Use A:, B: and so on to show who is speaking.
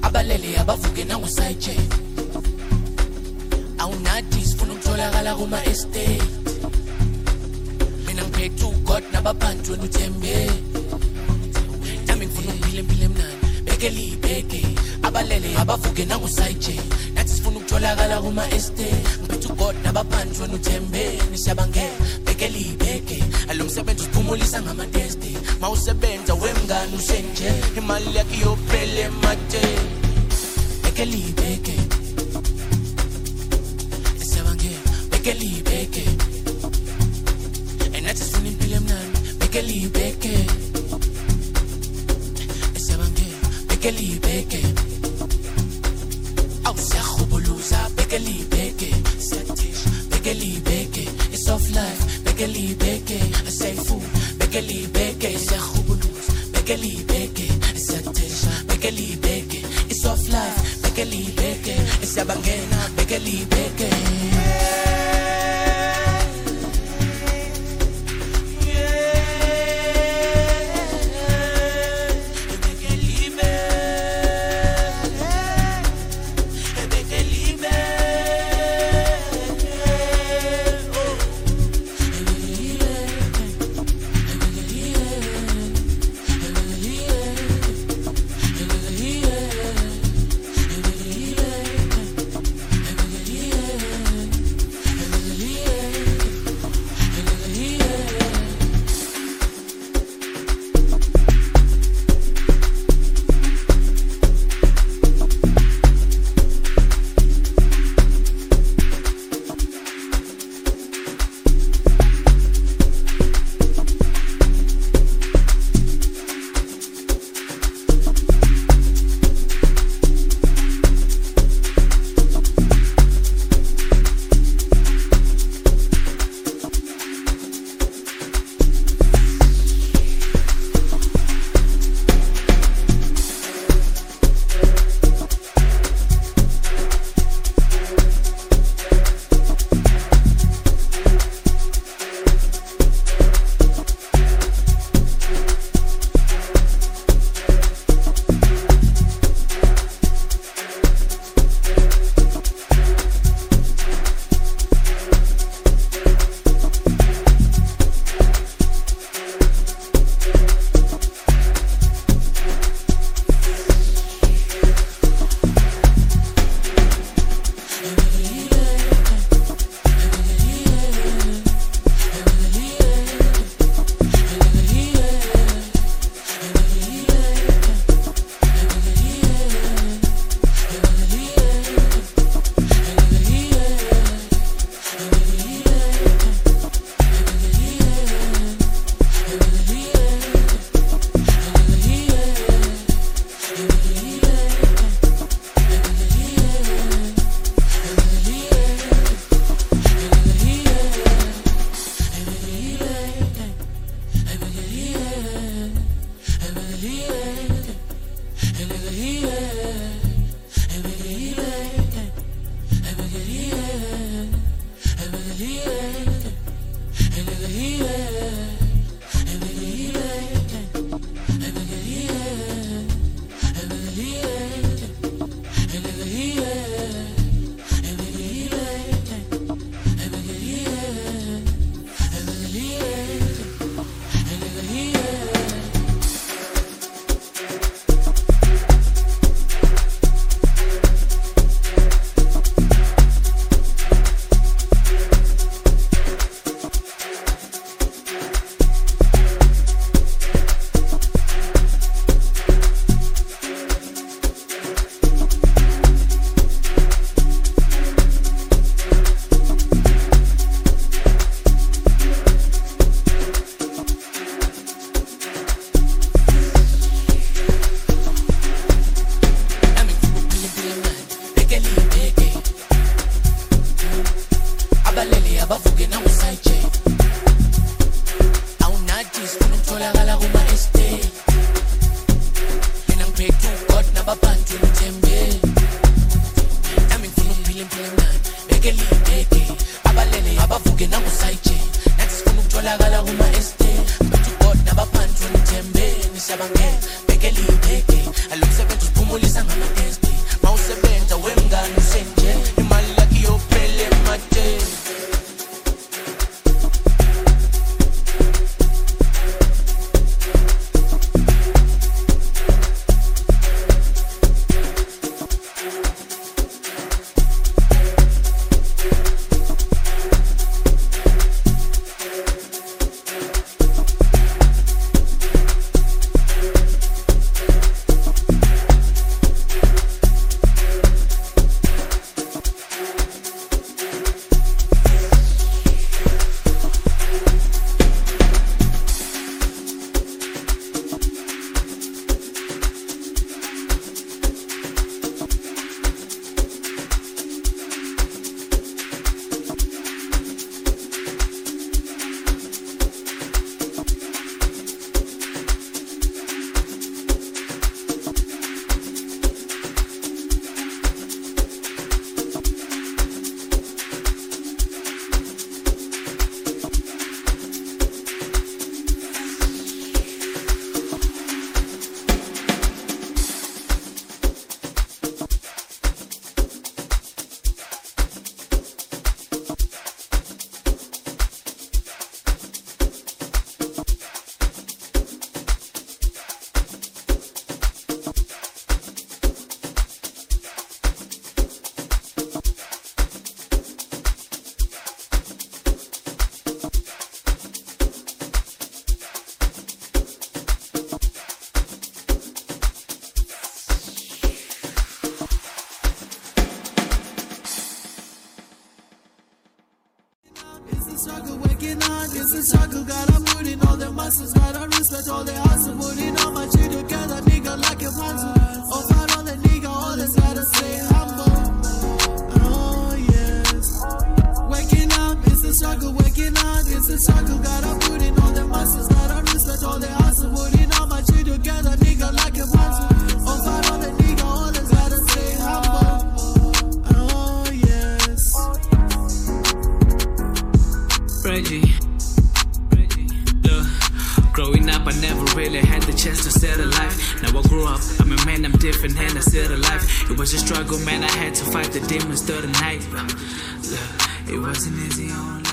A: abalele abavuke nangosayiche awunathi sifuna ukutholakala kuma estate mina ngiphethe uGod nabaphansi wena uthembe nami ngifuna ukuphila impilo emnandi bekele ibeke abalele abavuke nangosayiche nathi sifuna ukutholakala kuma estate ngiphethe uGod nabaphansi wena uthembe nisiyabangela bekele ibeke alomsebenzi usiphumulisa ngamatesti mawusebenza wemngani usenje imali yakhe yophele mate bekele ibeke bekele ibeke enathi sifuna impilo emnandi bekele ibeke esiyabangela bekele ibeke awusiyahubuluza bekele ibeke siyathisha bekele ibeke it's soft life bekele ibeke asayifu bekele ibeke siyahubuluza bekele ibeke siyathisha bekele ibeke it's soft life bekele ibeke esiyabangela bekele ibeke Tholakala kuma estate Bethu God nabaphansi wena uthembe Nisabangela bekele ibeke Alomsebenzi usiphumulisa ngamatesti ingane usenje imali yakho iyophele ematsheni.
B: Struggle waking on, it's a struggle. Gotta put in all the muscles, gotta respect all the hustle. Putting all my shit together, nigga, like a puzzle. Oh, fight on the nigga, always gotta stay humble. Oh, yes. Waking up, it's a struggle. Waking on, it's a struggle. Gotta put in all the muscles, gotta respect all the hustle. Putting all my shit together, nigga, like a puzzle. Oh, fight on the nigga, always gotta stay humble. Oh, yes.
C: Reggie, look, growing up I never really had the chance to settle life. Now I grew up, I'm a man, I'm different and I settled life. It was a struggle, man, I had to fight the demons through the night. Look, it wasn't easy on